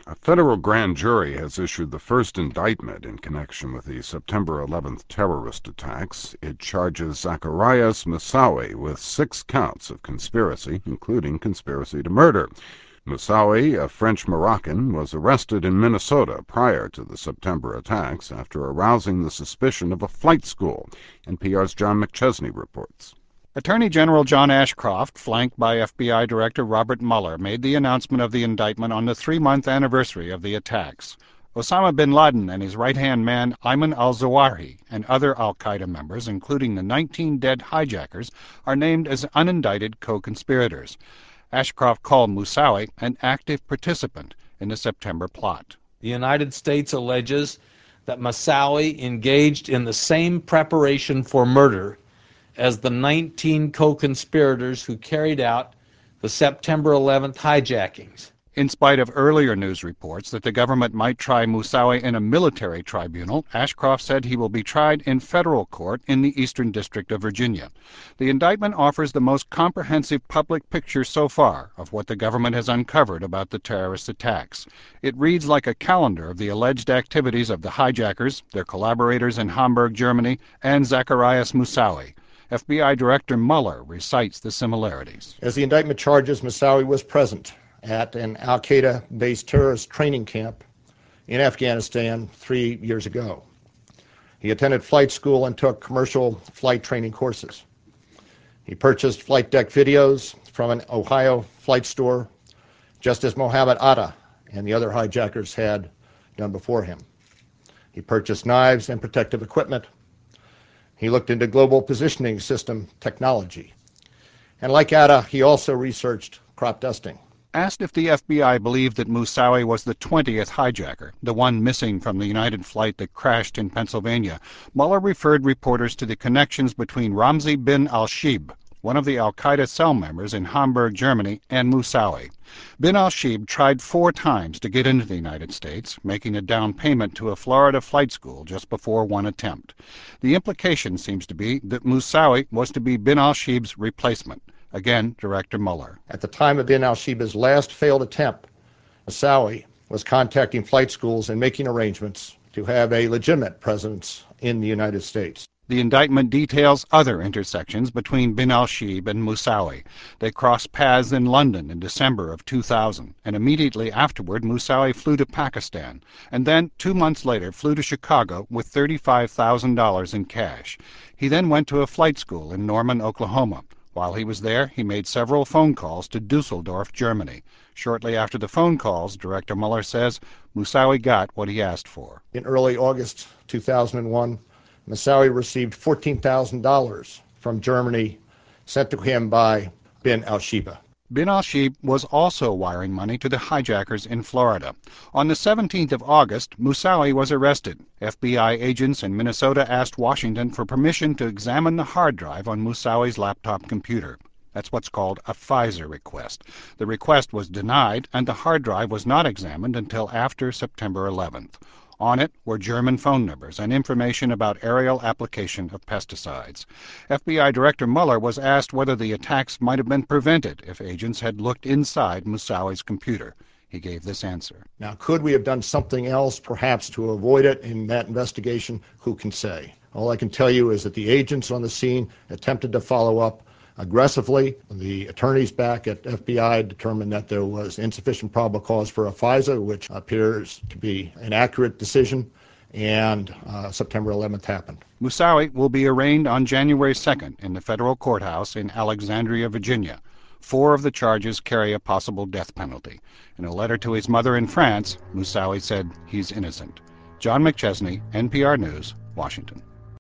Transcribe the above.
A federal grand jury has issued the first indictment in connection with the September 11th terrorist attacks. It charges Zacarias Moussaoui with 6 counts of conspiracy, including conspiracy to murder. Moussaoui, a French-Moroccan, was arrested in Minnesota prior to the September attacks after arousing the suspicion of a flight school. NPR's John McChesney reports. Attorney General John Ashcroft, flanked by FBI Director Robert Mueller, made the announcement of the indictment on the 3-month anniversary of the attacks. Osama bin Laden and his right-hand man Ayman al-Zawahiri and other al-Qaeda members, including the 19 dead hijackers, are named as unindicted co-conspirators. Ashcroft called Moussaoui an active participant in the September plot. The United States alleges that Moussaoui engaged in the same preparation for murder as the 19 co-conspirators who carried out the September 11th hijackings. In spite of earlier news reports that the government might try Moussaoui in a military tribunal, Ashcroft said he will be tried in federal court in the Eastern District of Virginia. The indictment offers the most comprehensive public picture so far of what the government has uncovered about the terrorist attacks. It reads like a calendar of the alleged activities of the hijackers, their collaborators in Hamburg, Germany, and Zacarias Moussaoui. FBI Director Mueller recites the similarities. As the indictment charges, Moussaoui was present at an al-Qaeda-based terrorist training camp in Afghanistan 3 years ago. He attended flight school and took commercial flight training courses. He purchased flight deck videos from an Ohio flight store, just as Mohammed Atta and the other hijackers had done before him. He purchased knives and protective equipment. He looked into global positioning system technology. And like Atta, he also researched crop dusting. Asked if the FBI believed that Moussaoui was the 20th hijacker, the one missing from the United flight that crashed in Pennsylvania, Mueller referred reporters to the connections between Ramzi bin al-Shibh, one of the al-Qaeda cell members in Hamburg, Germany, and Moussaoui. Bin al-Shibh tried 4 times to get into the United States, making a down payment to a Florida flight school just before one attempt. The implication seems to be that Moussaoui was to be bin al-Shibh's replacement. Again, Director Mueller. At the time of bin al-Shibh's last failed attempt, Moussaoui was contacting flight schools and making arrangements to have a legitimate presence in the United States. The indictment details other intersections between bin al-Shibh and Moussaoui. They crossed paths in London in December of 2000, and immediately afterward Moussaoui flew to Pakistan, and then 2 months later flew to Chicago with $35,000 in cash. He then went to a flight school in Norman, Oklahoma. While he was there, he made several phone calls to Dusseldorf, Germany. Shortly after the phone calls, Director Mueller says, Moussaoui got what he asked for. In early August 2001, Moussaoui received $14,000 from Germany sent to him by bin al-Shibh. Bin al-Shibh was also wiring money to the hijackers in Florida. On the 17th of August, Moussaoui was arrested. FBI agents in Minnesota asked Washington for permission to examine the hard drive on Moussaoui's laptop computer. That's what's called a FISA request. The request was denied, and the hard drive was not examined until after September 11th. On it were German phone numbers and information about aerial application of pesticides. FBI Director Mueller was asked whether the attacks might have been prevented if agents had looked inside Moussaoui's computer. He gave this answer. Now, could we have done something else, perhaps, to avoid it in that investigation? Who can say? All I can tell you is that the agents on the scene attempted to follow up aggressively. The attorneys back at FBI determined that there was insufficient probable cause for a FISA, which appears to be an accurate decision, and September 11th happened. Moussaoui will be arraigned on January 2nd in the federal courthouse in Alexandria, Virginia. 4 of the charges carry a possible death penalty. In a letter to his mother in France, Moussaoui said he's innocent. John McChesney, NPR News, Washington.